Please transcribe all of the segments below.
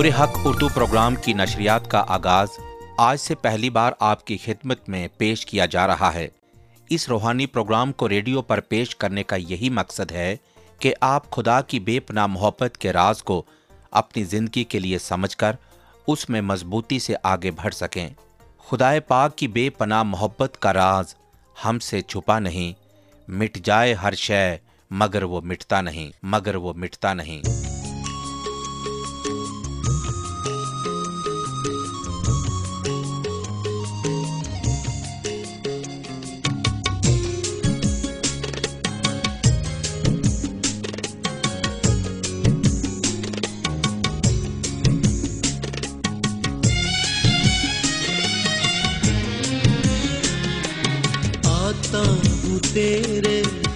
नूर हक उर्दू प्रोग्राम की नशरियात का आगाज आज से पहली बार आपकी खिदमत में पेश किया जा रहा है। इस रूहानी प्रोग्राम को रेडियो पर पेश करने का यही मकसद है कि आप खुदा की बेपनाह मोहब्बत के राज को अपनी ज़िंदगी के लिए समझकर उसमें मजबूती से आगे बढ़ सकें। खुदाए पाक की बेपनाह मोहब्बत का राज हमसे छुपा नहीं, मिट जाए हर शय मगर वो मिटता नहीं। तेरे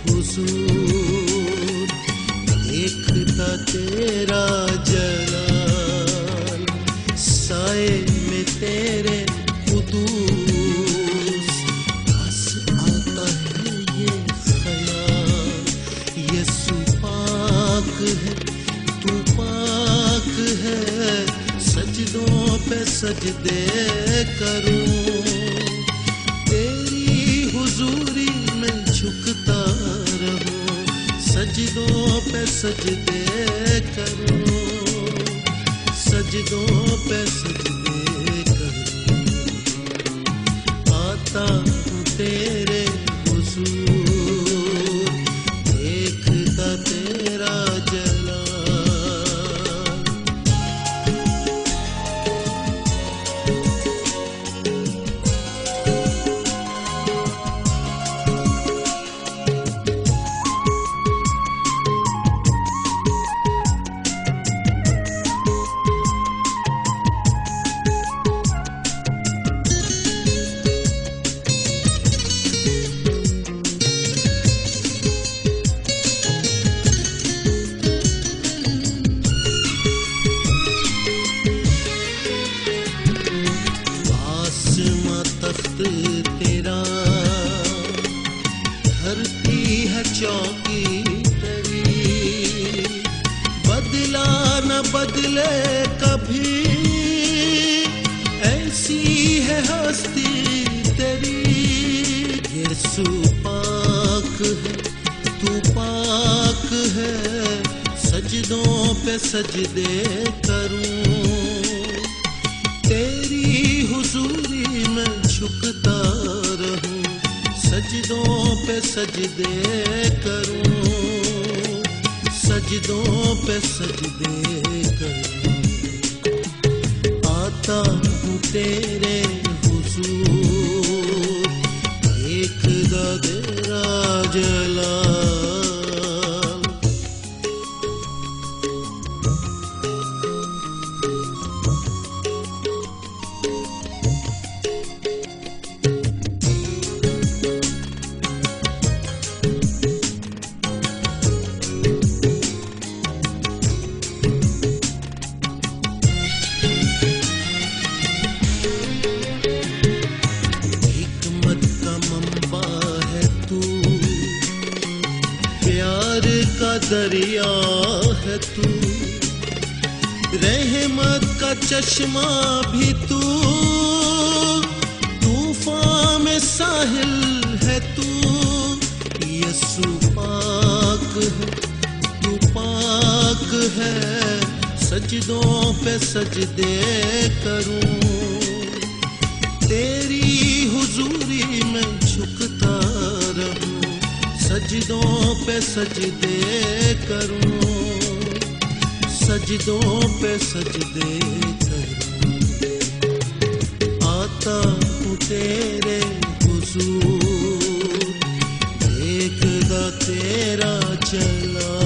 हुजूर देखता तेरा जलाल, साए में तेरे कुदूस, बस आता है ये ख्याल, यीशु पाक है तू पाक है, सजदों पे सजदे करूं, झुकता रहूं, सजदों पे सजदे करूं, सजदों पे सजदे करूं, आता हूँ तेरे हुजूर देखता तेरा जलाल। तेरा धरती है चौकी तेरी, बदला न बदले कभी, ऐसी है हस्ती तेरी, यीशु पाक है तू पाक है, सजदों पे सजदे करूं, तेरी हुजूरी में झुकता रहूं, सजदों पे सजदे करूं, सजदों पे सजदे करूं, आता हूँ तेरे हुजूर देखदा तेरा जलाल। दरिया है तू, रहमत का चश्मा भी तू, तूफान में साहिल है तू, यीशु पाक है तू पाक है, सजदों पे सजदे करूं, तेरी हुजूरी में झुकता रहूं, सजदों पे सजदे करूं, सजदों पे सजदे करूं, आता हूँ तेरे हुजूर देखदा तेरा जलाल।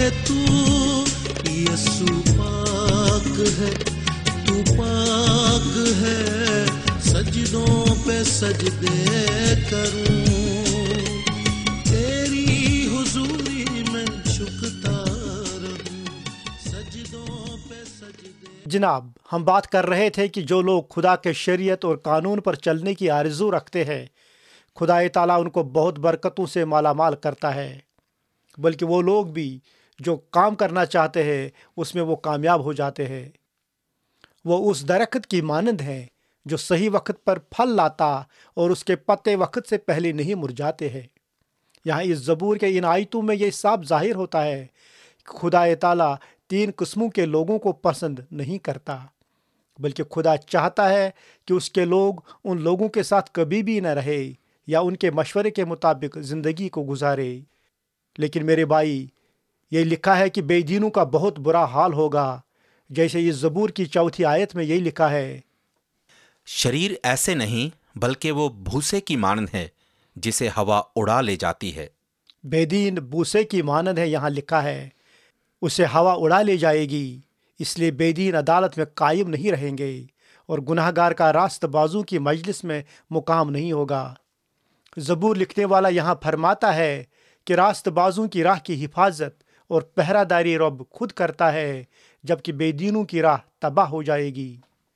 تو یسوع پاک ہے، تو پاک ہے، سجدوں پہ سجدے کروں، تیری حضوری میں جھکتا رہوں، سجدوں پہ سجدے۔ جناب، ہم بات کر رہے تھے کہ جو لوگ خدا کے شریعت اور قانون پر چلنے کی آرزو رکھتے ہیں، خدا تعالیٰ ان کو بہت برکتوں سے مالا مال کرتا ہے، بلکہ وہ لوگ بھی جو کام کرنا چاہتے ہیں اس میں وہ کامیاب ہو جاتے ہیں۔ وہ اس درخت کی مانند ہیں جو صحیح وقت پر پھل لاتا اور اس کے پتے وقت سے پہلے نہیں مرجھاتے ہیں۔ یہاں اس زبور کے ان آیتوں میں یہ صاف ظاہر ہوتا ہے کہ خدا تعالیٰ 3 قسموں کے لوگوں کو پسند نہیں کرتا، بلکہ خدا چاہتا ہے کہ اس کے لوگ ان لوگوں کے ساتھ کبھی بھی نہ رہے یا ان کے مشورے کے مطابق زندگی کو گزارے۔ لیکن میرے بھائی، یہ لکھا ہے کہ بے دینوں کا بہت برا حال ہوگا، جیسے اس زبور کی 4 آیت میں یہی لکھا ہے، شریر ایسے نہیں بلکہ وہ بھوسے کی مانند ہے جسے ہوا اڑا لے جاتی ہے۔ بے دین بوسے کی مانند ہے، یہاں لکھا ہے اسے ہوا اڑا لے جائے گی، اس لیے بے دین عدالت میں قائم نہیں رہیں گے اور گناہ گار کا راست بازوں کی مجلس میں مقام نہیں ہوگا۔ زبور لکھنے والا یہاں فرماتا ہے کہ راست بازوں کی راہ کی حفاظت اور پہرہ داری رب خود کرتا ہے، جبکہ بے دینوں کی راہ تباہ ہو جائے گی۔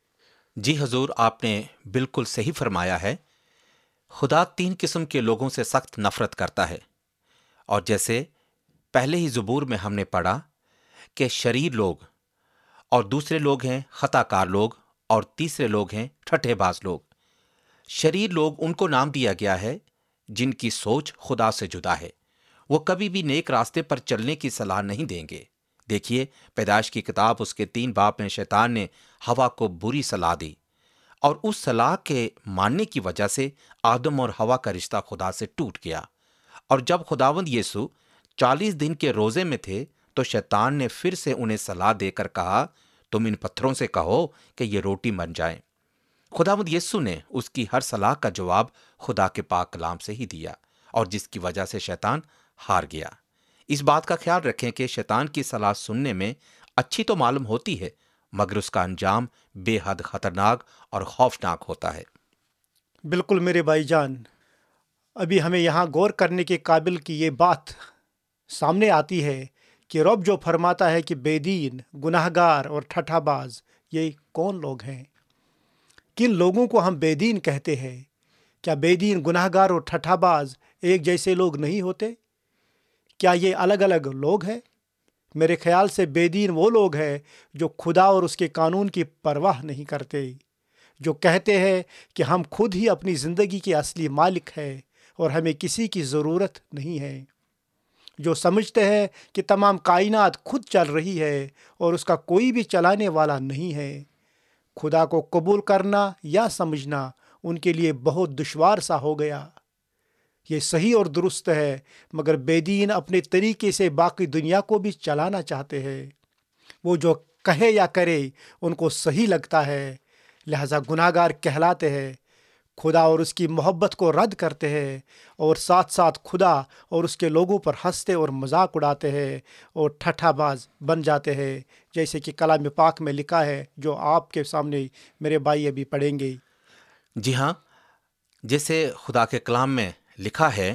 جی حضور، آپ نے بالکل صحیح فرمایا ہے۔ خدا 3 قسم کے لوگوں سے سخت نفرت کرتا ہے، اور جیسے پہلے ہی زبور میں ہم نے پڑھا کہ شریر لوگ، اور دوسرے لوگ ہیں خطا کار لوگ، اور تیسرے لوگ ہیں ٹھٹھے باز لوگ۔ شریر لوگ ان کو نام دیا گیا ہے جن کی سوچ خدا سے جدا ہے، وہ کبھی بھی نیک راستے پر چلنے کی صلاح نہیں دیں گے۔ دیکھیے، پیدائش کی کتاب اس کے 3 باب میں شیطان نے ہوا کو بری صلاح دی، اور اس صلاح کے ماننے کی وجہ سے آدم اور ہوا کا رشتہ خدا سے ٹوٹ گیا۔ اور جب خداوند یسوع 40 دن کے روزے میں تھے تو شیطان نے پھر سے انہیں صلاح دے کر کہا، تم ان پتھروں سے کہو کہ یہ روٹی بن جائیں۔ خداوند یسوع نے اس کی ہر صلاح کا جواب خدا کے پاک کلام سے ہی دیا، اور جس کی وجہ سے شیطان ہار گیا۔ اس بات کا خیال رکھیں کہ شیطان کی صلاح سننے میں اچھی تو معلوم ہوتی ہے، مگر اس کا انجام بے حد خطرناک اور خوفناک ہوتا ہے۔ بالکل میرے بھائی جان، ابھی ہمیں یہاں غور کرنے کے قابل کی یہ بات سامنے آتی ہے کہ رب جو فرماتا ہے کہ بے دین، گناہ گار اور ٹھٹھا باز یہ کون لوگ ہیں؟ کن لوگوں کو ہم بے دین کہتے ہیں؟ کیا بے دین، گناہ گار اور ٹھٹھا باز ایک جیسے لوگ نہیں ہوتے؟ کیا یہ الگ الگ لوگ ہیں؟ میرے خیال سے بے دین وہ لوگ ہیں جو خدا اور اس کے قانون کی پرواہ نہیں کرتے، جو کہتے ہیں کہ ہم خود ہی اپنی زندگی کے اصلی مالک ہیں اور ہمیں کسی کی ضرورت نہیں ہے، جو سمجھتے ہیں کہ تمام کائنات خود چل رہی ہے اور اس کا کوئی بھی چلانے والا نہیں ہے۔ خدا کو قبول کرنا یا سمجھنا ان کے لیے بہت دشوار سا ہو گیا۔ یہ صحیح اور درست ہے، مگر بے دین اپنے طریقے سے باقی دنیا کو بھی چلانا چاہتے ہیں۔ وہ جو کہے یا کرے ان کو صحیح لگتا ہے، لہذا گناہ گار کہلاتے ہیں، خدا اور اس کی محبت کو رد کرتے ہیں، اور ساتھ ساتھ خدا اور اس کے لوگوں پر ہنستے اور مذاق اڑاتے ہیں اور ٹھٹھا باز بن جاتے ہیں، جیسے کہ کلام پاک میں لکھا ہے، جو آپ کے سامنے میرے بھائی ابھی پڑھیں گے۔ جی ہاں، جیسے خدا کے کلام میں لکھا ہے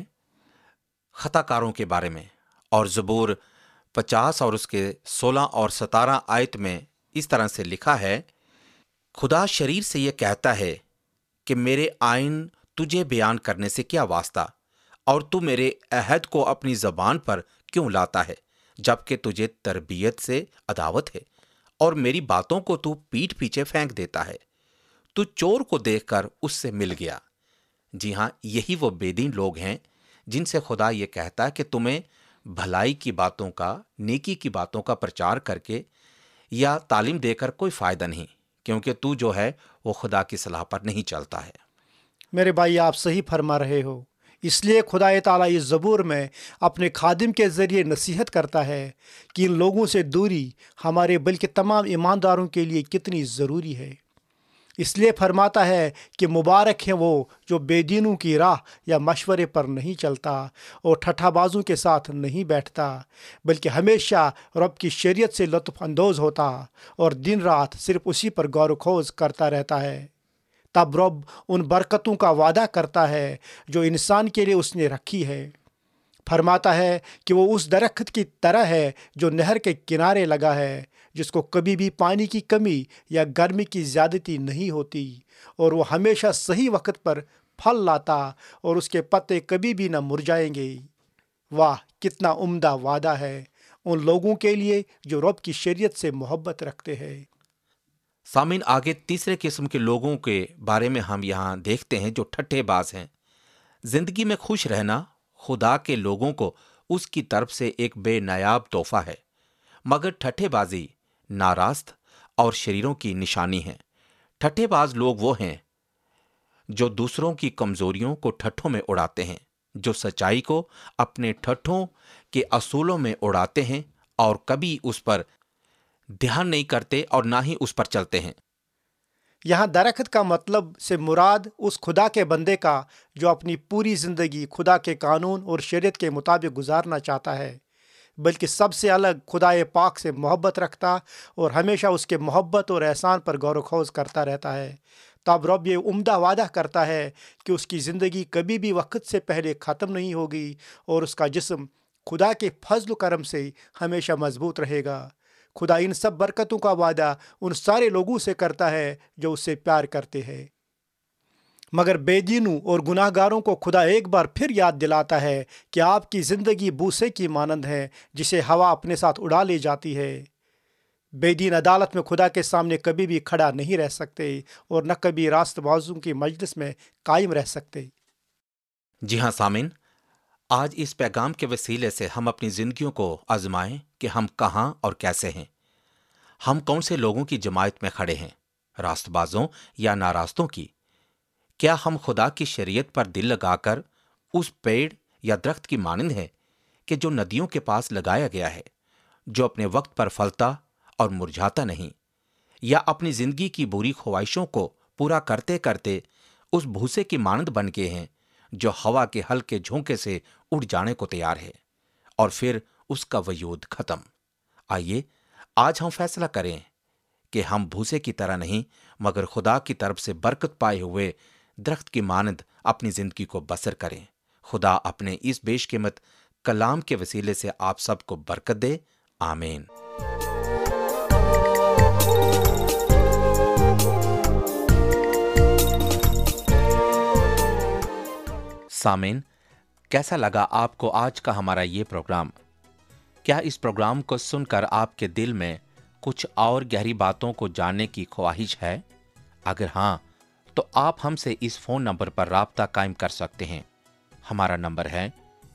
خطا کاروں کے بارے میں، اور زبور 50 اور اس کے 16 اور 17 آیت میں اس طرح سے لکھا ہے، خدا شریر سے یہ کہتا ہے کہ میرے آئین تجھے بیان کرنے سے کیا واسطہ، اور تو میرے عہد کو اپنی زبان پر کیوں لاتا ہے، جبکہ تجھے تربیت سے عداوت ہے، اور میری باتوں کو تو پیٹھ پیچھے پھینک دیتا ہے۔ تو چور کو دیکھ کر اس سے مل گیا۔ جی ہاں، یہی وہ بے دین لوگ ہیں جن سے خدا یہ کہتا ہے کہ تمہیں بھلائی کی باتوں کا، نیکی کی باتوں کا پرچار کر کے یا تعلیم دے کر کوئی فائدہ نہیں، کیونکہ تو جو ہے وہ خدا کی صلاح پر نہیں چلتا ہے۔ میرے بھائی، آپ صحیح فرما رہے ہو۔ اس لیے خدا تعالیٰ اس زبور میں اپنے خادم کے ذریعے نصیحت کرتا ہے کہ ان لوگوں سے دوری ہمارے بلکہ تمام ایمانداروں کے لیے کتنی ضروری ہے۔ इसलिए फरमाता है कि मुबारक है वो जो बेदीनों की राह या मशवरे पर नहीं चलता और ठट्ठाबाजों के साथ नहीं बैठता, बल्कि हमेशा रब की शरीयत से लुत्फ़ अंदोज़ होता और दिन रात सिर्फ उसी पर गौर खोज करता रहता है। तब रब उन बरकतों का वादा करता है जो इंसान के लिए उसने रखी है। फरमाता है कि वो उस दरख्त की तरह है जो नहर के किनारे लगा है, जिसको कभी भी पानी की कमी या गर्मी की ज़्यादती नहीं होती, और वो हमेशा सही वक्त पर फल लाता और उसके पत्ते कभी भी न मुरझाएंगे। वाह, कितना उम्दा वादा है उन लोगों के लिए जो रब की शरीयत से मोहब्बत रखते हैं। सामीन, आगे तीसरे किस्म के लोगों के बारे में हम यहाँ देखते हैं जो ठट्ठेबाज हैं। जिंदगी में खुश रहना खुदा के लोगों को उसकी तरफ से एक बेनायाब तोहफा है, मगर ठट्ठेबाजी नारास्त और शरीरों की निशानी है। ठट्ठेबाज लोग वो हैं जो दूसरों की कमजोरियों को ठट्ठों में उड़ाते हैं, जो सच्चाई को अपने ठट्ठों के असूलों में उड़ाते हैं और कभी उस पर ध्यान नहीं करते और ना ही उस पर चलते हैं। यहाँ दरख्त का मतलब से मुराद उस खुदा के बंदे का जो अपनी पूरी ज़िंदगी खुदा के कानून और शरीयत के मुताबिक गुजारना चाहता है, बल्कि सबसे अलग खुदाए पाक से मोहब्बत रखता और हमेशा उसके मोहब्बत और एहसान पर गौर खोज करता रहता है। तब रब ये उम्दा वादा करता है कि उसकी ज़िंदगी कभी भी वक्त से पहले ख़त्म नहीं होगी और उसका जिस्म खुदा के फजल करम से हमेशा मजबूत रहेगा। खुदा इन सब बरकतों का वादा उन सारे लोगों से करता है जो उससे प्यार करते हैं, मगर बेदीनों और गुनाहगारों को खुदा एक बार फिर याद दिलाता है कि आपकी ज़िंदगी बूसे की मानंद है जिसे हवा अपने साथ उड़ा ले जाती है। बेदीन अदालत में खुदा के सामने कभी भी खड़ा नहीं रह सकते और न कभी रास्तबाजों की मजलिस में कायम रह सकते। जी हाँ सामीन, आज इस पैगाम के वसीले से हम अपनी जिंदगियों को आजमाएं कि हम कहाँ और कैसे हैं। हम कौन से लोगों की जमायत में खड़े हैं, रास्तबाजों या नारास्तों की? क्या हम खुदा की शरीयत पर दिल लगाकर उस पेड़ या दरख्त की मानंद है कि जो नदियों के पास लगाया गया है, जो अपने वक्त पर फलता और मुरझाता नहीं, या अपनी जिंदगी की बुरी ख्वाहिशों को पूरा करते करते उस भूसे की मानंद बन गए हैं जो हवा के हल्के झोंके से उड़ जाने को तैयार है और फिर उसका वजूद खत्म? आइए आज हम फैसला करें कि हम भूसे की तरह नहीं, मगर खुदा की तरफ से बरकत पाए हुए दरख्त की मानंद अपनी जिंदगी को बसर करें। खुदा अपने इस बेशकीमत कलाम के वसीले से आप सबको बरकत दे। आमीन। सामीन, कैसा लगा आपको आज का हमारा ये प्रोग्राम? क्या इस प्रोग्राम को सुनकर आपके दिल में कुछ और गहरी बातों को जानने की ख्वाहिश है? अगर हाँ, तो आप हमसे इस फोन नंबर पर राब्ता कायम कर सकते हैं। हमारा नंबर है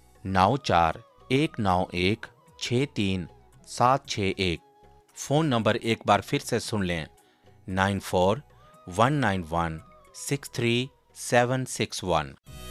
9419163761। फोन नंबर एक बार फिर से सुन लें, 9419163761।